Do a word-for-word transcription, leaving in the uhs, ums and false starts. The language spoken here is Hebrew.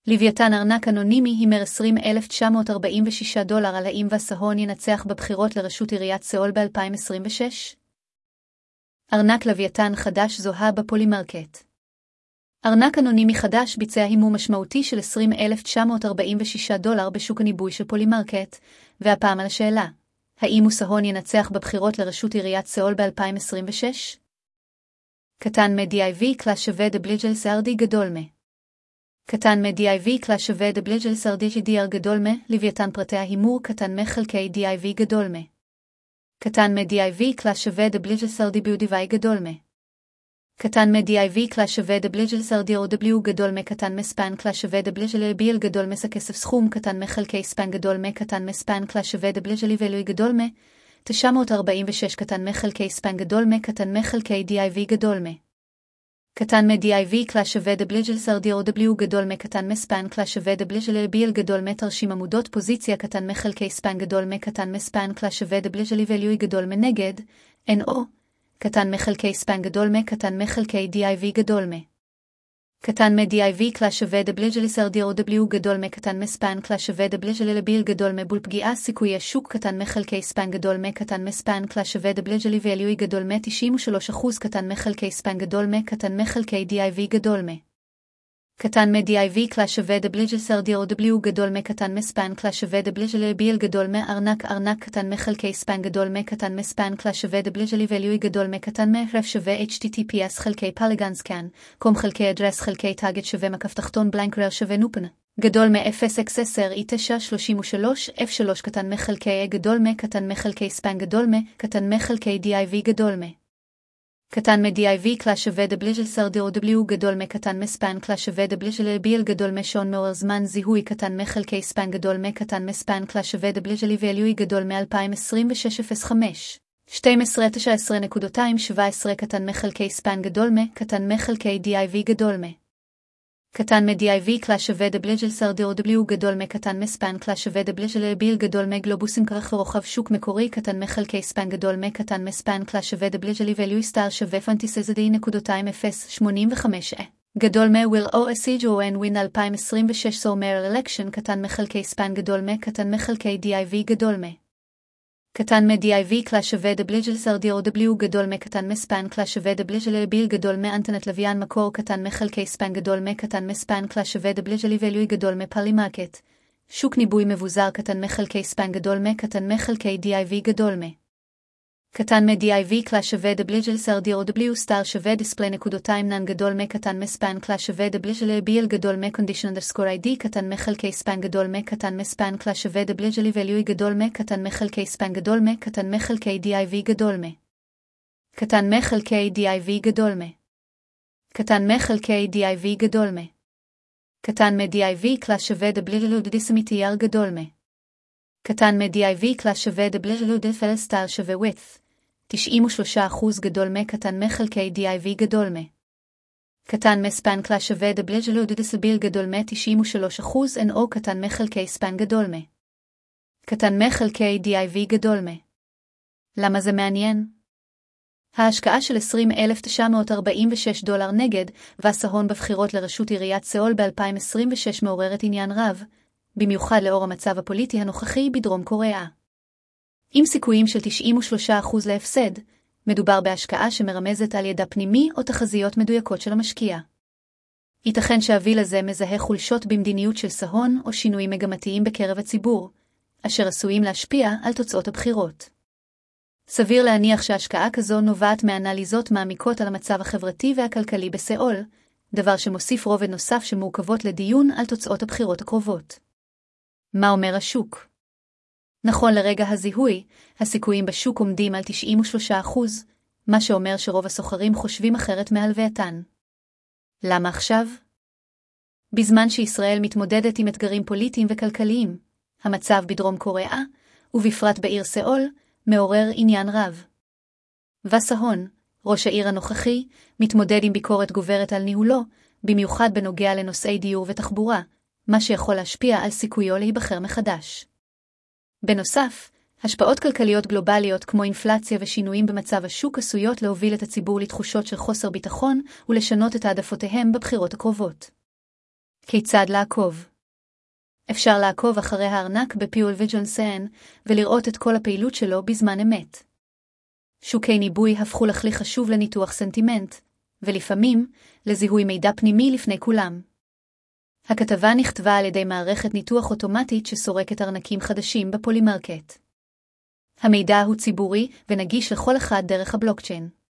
לוויתן ארנק אנונימי הימר עשרים אלף תשע מאות ארבעים ושישה דולר על האם וסהון ינצח בבחירות לראשות עיריית סאול ב-אלפיים עשרים ושש? ארנק לוויתן חדש זוהה בפולימרקט. ארנק אנונימי חדש ביצע הימור משמעותי של עשרים אלף תשע מאות ארבעים ושישה דולר בשוק הניבוי של פולימרקט, והפעם על השאלה, האם וסהון ינצח בבחירות לראשות עיריית סאול ב-אלפיים עשרים ושש? קטן מ-די-איי-וי קלאס שווה דבליג'ל סרדי גדול מ. קטן מ-די-איי-וי קלאס שווה דבליג'ל סרדי גדיר גדול מ, לוויתן פרטי ההימור קטן מ-חלקי די-איי-וי גדול מ. קטן מ-די-איי-וי קלאס שווה דבליג'ל סרדי ביודיווי גדול מ. קטן מ-די-איי-וי קלאס שווה דבליג'ל סרדי או דבליו גדול מ קטן מ-ספן קלאס שווה דבליג'ל ביל גדול מ כסף סכום קטן מ-חלקי ספן גדול מ קטן מ-ספן קלאס שווה דבליג'ל ואלוי גדול מ תשע מאות ארבעים ושש קטן מ-חלקי ספן גדול מ קטן מ-חלקי די-איי-וי גדול מ. קטן מ-די-איי-וי קלאס שווה דבליג'ל סרדי או דבליו גדול מ קטן מ-ספן קלאס שווה דבליג'ל ביל גדול מ תרשים עמודות פוזיציה קטן מ-חלקי ספן גדול מ קטן מ-ספן קלאס שווה דבליג'ל ואלוי גדול מ נגד אן או קטן מחלקי ספן גדול מ קטן מחלקי די-איי-וי גדול מ. קטן מ-די-איי-וי קלאס שווה דבליג'ל סרדי או דבליו גדול מ קטן מספן קלאס שווה דבליג'ל ביל גדול מ בול פגיעה סיכוי השוק קטן מחלקי ספן גדול מ קטן מספן קלאס שווה דבליג'ל ואלוי גדול מ תשעים ושלושה אחוז קטן מחלקי ספן גדול מ קטן מחלקי די-איי-וי גדול מ. קטן מ-די-איי-וי קלאס שווה דבליג'ל סרדי או דבליו גדול מ קטן מספן קלאס שווה דבליג'ל ביל גדול מ ארנק ארנק קטן מחלקי ספן גדול מ קטן מספן קלאס שווה דבליג'ל ואלוי גדול מ קטן מ-רף שווה אייץ' טי טי פי אס חלקי פלגנסקן קום חלקי אדרס חלקי טאגט שווה מקף תחתון בלנקרר שווה נופן גדול מ-אפס אקס עשר אי תשע שלושים ושלוש אף שלוש קטן מחלקי גדול מ קטן מחלקי ספן גדול מ קטן מחלקי די-איי-וי גדול מ. קטן מ-די-איי-וי קלאס שווה דבליג'ל סרדי או דבליו גדול מ קטן מספן קלאס שווה דבליג'ל ביל גדול מ שעון מעורר זמן זיהוי קטן מחלקי ספן גדול מ קטן מספן קלאס שווה דבליג'ל ואלוי גדול מ-אלפיים עשרים ושש אפס חמש שתים עשרה תשע עשרה שבע עשרה קטן מחלקי ספן גדול מ קטן מחלקי די-איי-וי גדול מ. קטן מ-די-איי-וי קלאס שווה דבליג'ל סרדי או דבליו גדול מ קטן מספן קלאס שווה דבליג'ל ביל גדול מ גלובוסים כרך ורוחב שוק מקורי קטן מחלקי ספן גדול מ קטן מספן קלאס שווה דבליג'ל ואלוי סטאר שווה פנטיסזדי נקודותיים אפס שמונים וחמש גדול מ will או אסיג' או אין ווין אלפיים עשרים ושש סומר אלקשן קטן מחלקי ספן גדול מ קטן מחלקי די-איי-וי גדול מ. קטן מ-די-איי-וי קלאס שווה דבליג'ל סרדי או דבליו גדול מ קטן מספן קלאס שווה דבליג'ל ביל גדול מ אנטרנט לוויין מקור קטן מחלקי ספן גדול מ קטן מספן קלאס שווה דבליג'ל ואלוי גדול מ פולימרקט שוק ניבוי מבוזר קטן מחלקי ספן גדול מ קטן מחלקי די-איי-וי גדול מ. קטן מ-די-איי-וי קלאס שווה דבליג'ל סרדי או דבליו סטאר שווה דיספלי נקודותיים נן גדול מ קטן מספן קלאס שווה דבליג'ל ביל גדול מ קונדישן אנדרסקור איי די קטן מחלקי ספן גדול מ קטן מספן קלאס שווה דבליג'ל ואלוי גדול מ קטן מחלקי ספן גדול מ קטן מחלקי די-איי-וי גדול מ. קטן מחלקי די-איי-וי גדול מ. קטן מחלקי די-איי-וי גדול מ. קטן מ-די-איי-וי קלאס שווה דבליג'ל דיסמיטייר גדול מ. קטן מ-די-איי-וי קלאס שווה דבליג'ל דפל סטאר שווה width תשעים ושלושה אחוז גדול מ קטן מחלקי די-איי-וי גדול מ. קטן מספן קלאס שווה דבליג'ל דסביל גדול מ תשעים ושלושה אחוז אן או קטן מחלקי ספן גדול מ. קטן מחלקי די-איי-וי גדול מ. למה זה מעניין? ההשקעה של עשרים אלף תשע מאות ארבעים ושש דולר נגד וסהון בבחירות לראשות עיריית סאול ב-אלפיים עשרים ושש מעוררת עניין רב, במיוחד לאור המצב הפוליטי הנוכחי בדרום קוריאה. עם סיכויים של תשעים ושלושה אחוז להפסד, מדובר בהשקעה שמרמזת על ידע פנימי או תחזיות מדויקות של המשקיע. ייתכן שהוויל הזה מזהה חולשות במדיניות של סהון או שינויים מגמתיים בקרב הציבור, אשר עשויים להשפיע על תוצאות הבחירות. סביר להניח שהשקעה כזו נובעת מאנליזות מעמיקות על המצב החברתי והכלכלי בסאול, דבר שמוסיף רובד נוסף שמורכבות לדיון על תוצאות הבחירות הקרובות. מה אומר השוק? נכון לרגע הזיהוי, הסיכויים בשוק עומדים על תשעים ושלושה אחוז, מה שאומר שרוב הסוחרים חושבים אחרת מהלווייתן. למה עכשיו? בזמן שישראל מתמודדת עם אתגרים פוליטיים וכלכליים, המצב בדרום קוריאה, ובפרט בעיר סאול, מעורר עניין רב. וסהון, ראש העיר הנוכחי, מתמודד עם ביקורת גוברת על ניהולו, במיוחד בנוגע לנושאי דיור ותחבורה, מה שיכול להשפיע על סיכויו להיבחר מחדש. בנוסף, השפעות כלכליות גלובליות כמו אינפלציה ושינויים במצב השוק עשויות להוביל את הציבור לתחושות של חוסר ביטחון ולשנות את העדפותיהם בבחירות הקרובות. כיצד לעקוב? אפשר לעקוב אחרי הארנק בפיול וג'ונסן ולראות את כל הפעילות שלו בזמן אמת. שוקי ניבוי הפכו לכלי חשוב לניתוח סנטימנט, ולפעמים לזיהוי מידע פנימי לפני כולם. הכתבה נכתבה על ידי מערכת ניתוח אוטומטית שסורקת ארנקים חדשים בפולימרקט. המידע הוא ציבורי ונגיש לכל אחד דרך הבלוקצ'יין.